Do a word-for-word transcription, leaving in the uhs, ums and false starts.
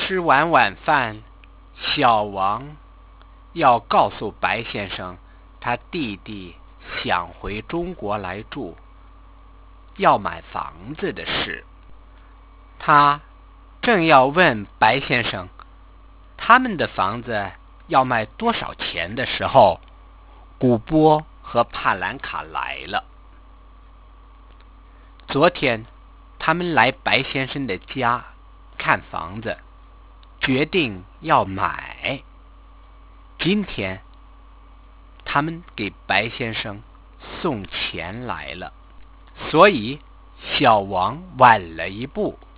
吃完晚饭，小王要告诉白先生他弟弟想回中国来住，要买房子的事。他正要问白先生他们的房子要卖多少钱的时候，古波和帕兰卡来了。昨天他们来白先生的家看房子，决定要买。今天他们给白先生送钱来了，所以小王晚了一步。